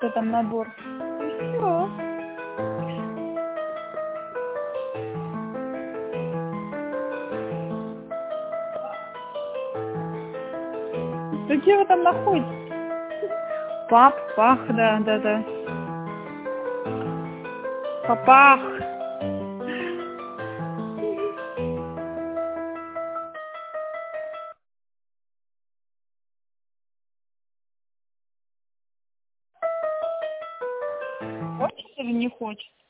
Что там набор? И всё. Да где вы там находитесь? Пах, да. Папах. Хочешь или не хочешь?